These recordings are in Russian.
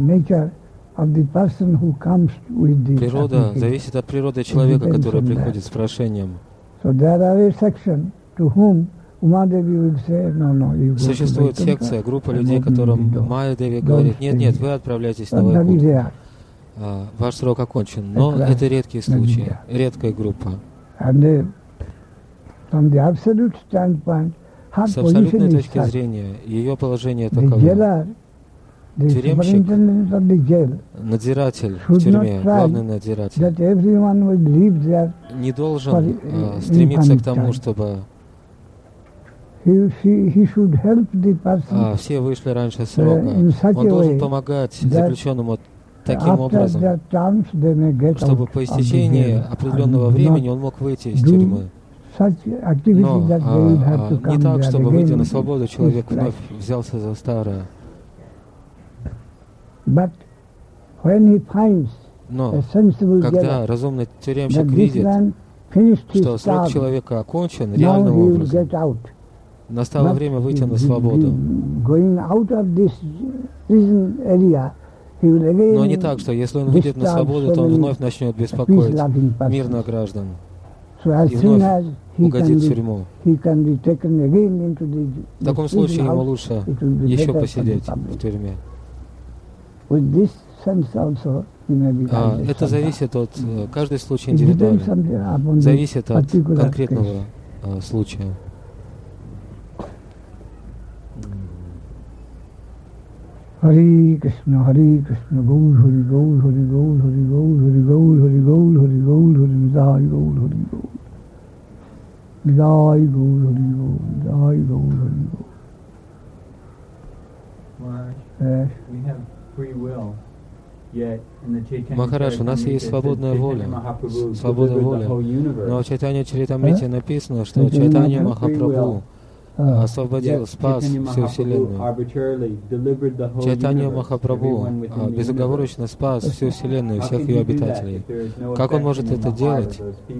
Природа зависит от природы человека, который приходит с прошением. Существует секция, группа людей, которым Майя Деви говорит: нет, вы отправляйтесь на Вайкунтху. Ваш срок окончен. Но это редкие случаи, редкая группа. С абсолютной точки зрения, ее положение таково. Тюремщик, надзиратель в тюрьме, главный надзиратель, не должен стремиться к тому, чтобы все вышли раньше срока. Он должен помогать заключенному таким образом, чтобы по истечении определенного времени он мог выйти из тюрьмы. Но не так, чтобы, выйдя на свободу, человек вновь взялся за старое. Но когда разумный тюремщик видит, что срок человека окончен реальным образом, настало время выйти на свободу. Но не так, что если он выйдет на свободу, то он вновь начнет беспокоить мирных граждан и вновь угодит в тюрьму. В таком случае ему лучше еще посидеть в тюрьме. Это зависит от, каждый случай индивидуален, зависит от конкретного случая. Hare Krishna, Gaur Hari Gaur, Hari Gaur, Hari Gaur, Hari Gaur, Hari Gaur, Hari Gaur, Hari Jai Gaur, Hari Gaur, Jai Gaur, Hari Gaur, Jai Gaur, Hari Gaur. Yes. We have free will. Махарадж, у нас есть свободная воля, свобода воли. Но в Чайтанья Чаритамрите написано, что Чайтанья Махапрабху освободил, спас всю Вселенную. Чайтанья Махапрабху безоговорочно спас всю Вселенную, всех ее обитателей. Как он может это делать?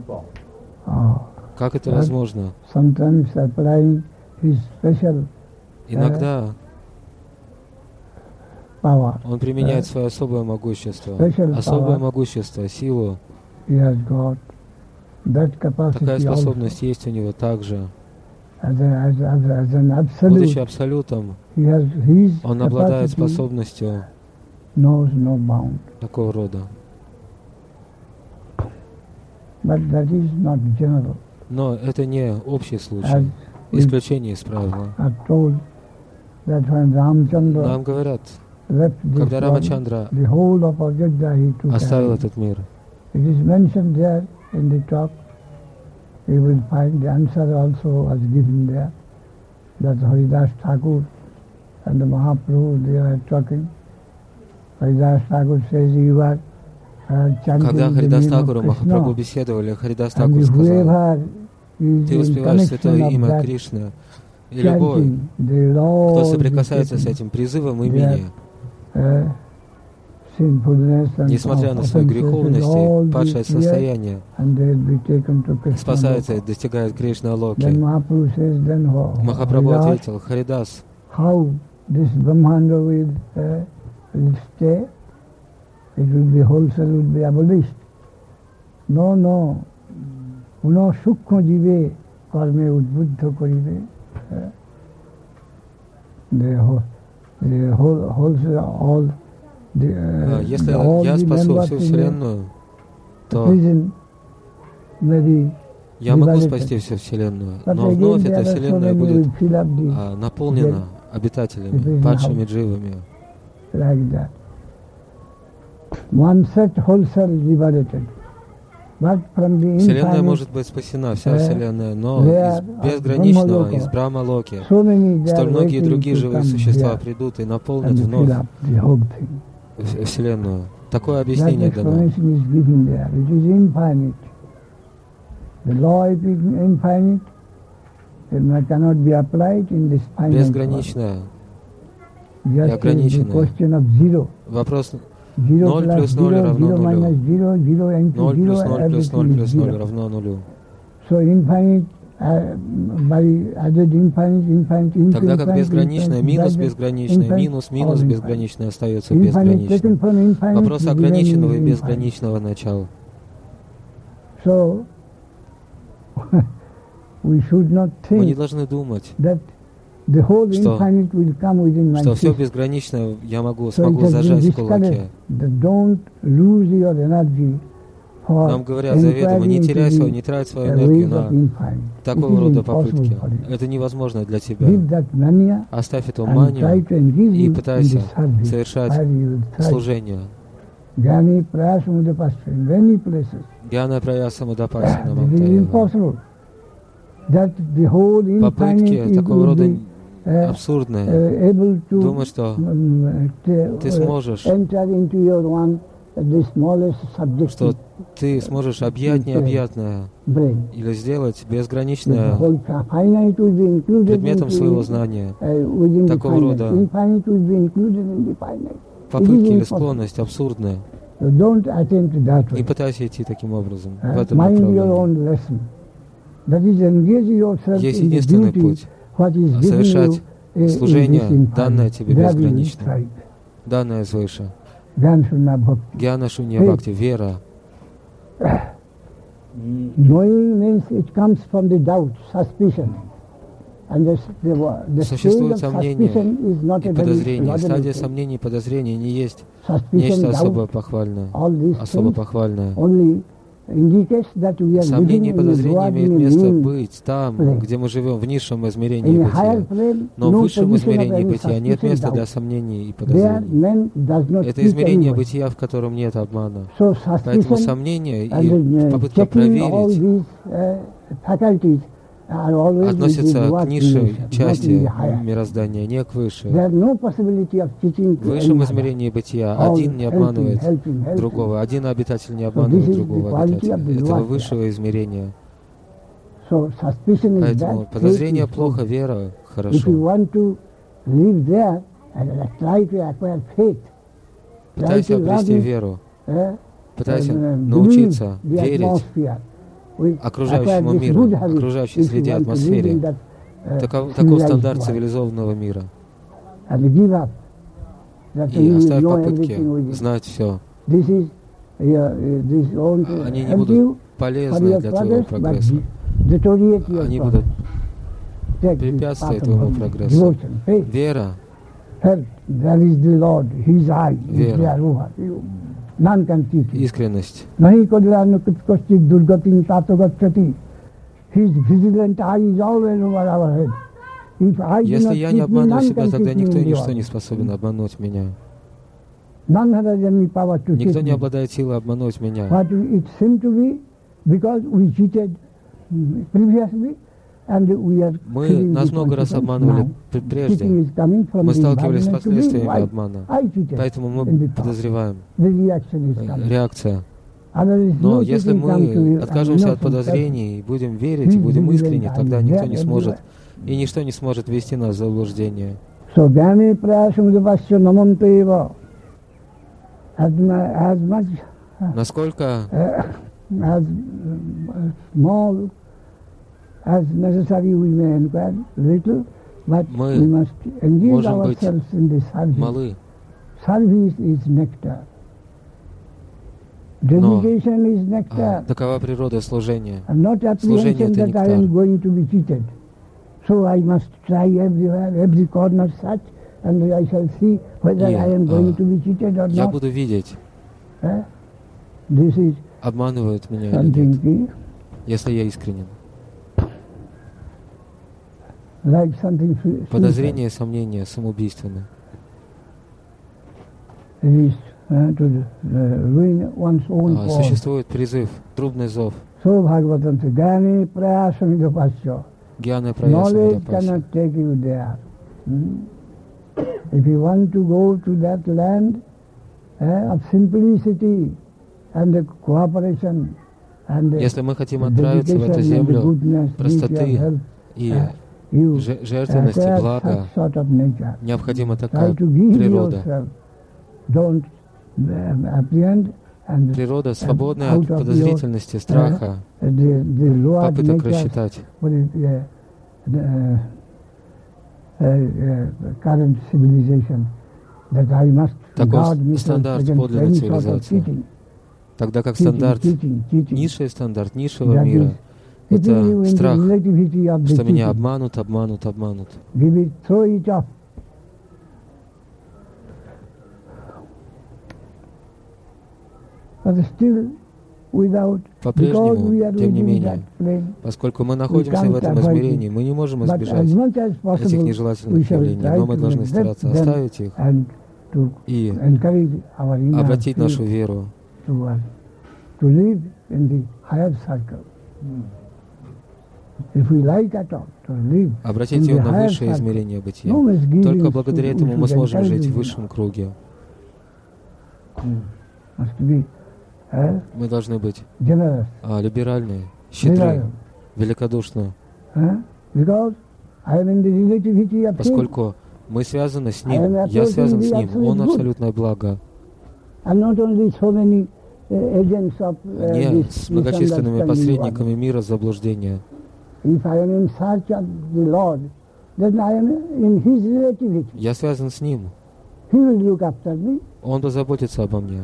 Как это возможно? Иногда он применяет свое особое могущество, силу. Такая способность есть у него также. Будучи абсолютом, он обладает способностью такого рода. Но это не общий случай, исключение из правила. Нам говорят, когда Рамачандра оставил этот мир, you will find the answer also was given there, that Haridas Thakur and the Mahaprabhu, they were talking. Haridas Thakur says, you are chanting когда the Харидас name Такур и of Махапрабху Krishna, беседовали, Харидас Такур and сказал: whoever is ты in воспеваешь святое connection of имя that Кришны, и любой, chanting, they will кто all соприкасается be с этим призывом имени, sinfulness and несмотря на свою греховность и падшее состояние, and they will be taken to Krishna. спасается и достигает Кришна Локи. Then Mahaprabhu says, then Махапрабху Haridas, ответил: Харидас, how this Brahmanda will stay? It will be wholesale, will be abolished. No, no. Uno sukho jive karme udbuddha karibe. The wholesale, all если я спасу всю Вселенную, то я могу спасти всю Вселенную, но вновь эта Вселенная будет наполнена обитателями, падшими дживами. Вселенная может быть спасена, вся Вселенная, но из безграничного, из Брахма-локи, столь многие другие живые существа придут и наполнят вновь Вселенную. Такое объяснение дано. Безграничное и ограниченное. Вопрос 0 плюс 0 равно 0. 0 плюс 0 плюс 0 плюс 0 равно 0. Тогда как безграничное минус безграничное, минус минус безграничное остается безграничным. Вопрос ограниченного и безграничного начала. Мы не должны думать, что все безграничное я смогу зажать в кулаке. Нам говорят заведомо, не трать свою энергию на такого рода попытки. Это невозможно для тебя. Оставь эту манию и пытайся совершать служение. Гьяна праяса мудапаси намантаева. Попытки такого рода абсурдные. Думаю, что ты сможешь, что ты сможешь объять необъятное или сделать безграничное предметом своего знания. Такого рода попытки или склонность абсурдная. Не пытайся идти таким образом, в этом направлении. Есть единственный путь — совершать служение, данное тебе безгранично, данное свыше. Гьяна шунья бхакти, вера. Существует сомнение и подозрение. Стадия сомнений и подозрений не есть нечто особо похвальное. Сомнения и подозрения имеют место быть там, где мы живем, в низшем измерении бытия. Но в высшем измерении бытия нет места для сомнений и подозрений. Это измерение бытия, в котором нет обмана. Поэтому сомнения и попытка проверить относятся к низшей части мироздания, не к высшей. В высшем измерении бытия один не обманывает другого, один обитатель не обманывает другого обитателя, этого высшего измерения. Поэтому подозрение плохо, вера хорошо. Пытайся обрести веру, пытайся научиться верить окружающему миру, окружающей среде, атмосфере. Таков стандарт цивилизованного мира. И оставь попытки знать все. Они не будут полезны для твоего прогресса. Они будут препятствовать твоему прогрессу. Вера. Вера. Искренность. Если я не обману себя, тогда никто и ничто не способен обмануть меня. Никто не обладает силой обмануть меня. Нас много раз обманывали прежде. Мы сталкивались с последствиями обмана. Поэтому мы подозреваем. Реакция. Но если мы откажемся от подозрений, будем верить и будем искренни, тогда никто не сможет, и ничто не сможет ввести нас в заблуждение. Насколько мы можем быть малы, но такова природа служения. Служение — это нектар. Я буду видеть, обманывают меня или нет, если я искренен. Подозрения и сомнения самоубийственны. Существует призыв, трубный зов. Гьяна праяса мудапаси. If you want to go to that land of simplicity and cooperation and если мы хотим отправиться в эту землю простоты и жертвенности, блага, необходима такая природа. Природа свободная от подозрительности, страха, попыток рассчитать. Таков стандарт подлинной цивилизации. Тогда как стандарт, низший стандарт низшего мира, это страх, что меня обманут. По-прежнему, тем не менее, поскольку мы находимся в этом измерении, мы не можем избежать этих нежелательных явлений, но мы должны стараться оставить их и обратить нашу веру обратить ее на высшее измерение бытия. Только благодаря этому мы сможем жить в высшем круге. Мы должны быть либеральны, щедры, великодушны, поскольку мы связаны с Ним, я связан с Ним, Он абсолютное благо. Не с многочисленными посредниками мира заблуждения. Я связан с Ним. Он позаботится обо мне.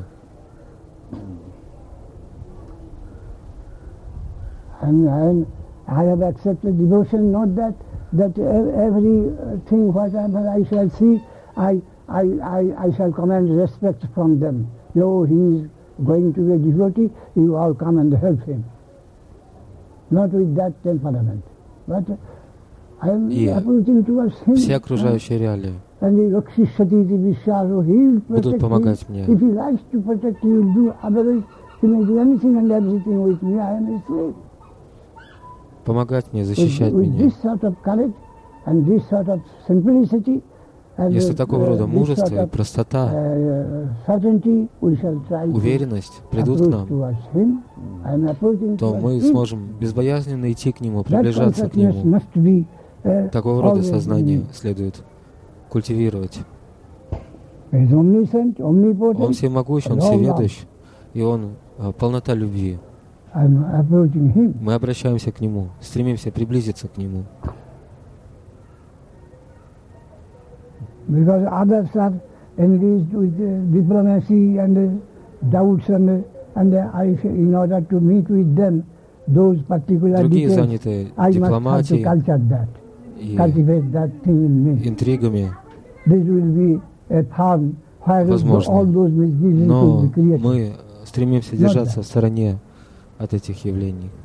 And I have accepted devotion, not that everything whatever I shall see, I shall command respect from them. No, he is going to be a devotee, you all come and help him. Not with that temperament. But I am approaching towards him. Все окружающие реалии and he will будут помогать мне. If he likes to protect, he will do. Otherwise, he may do anything and everything with me. I am his slave. Помогать мне, защищать меня. Если такого рода мужество и простота, уверенность придут к нам, то мы сможем безбоязненно идти к Нему, приближаться к Нему. Такого рода сознание следует культивировать. Он всемогущ, Он всеведущ, и Он полнота любви. Мы обращаемся к Нему, стремимся приблизиться к Нему. Because others are engaged with diplomacy and doubts and in order to meet with them those particular details, заняты дипломатией и интригами. This will be a thorn where all those misgivings will be created. Мы стремимся держаться в стороне от этих явлений.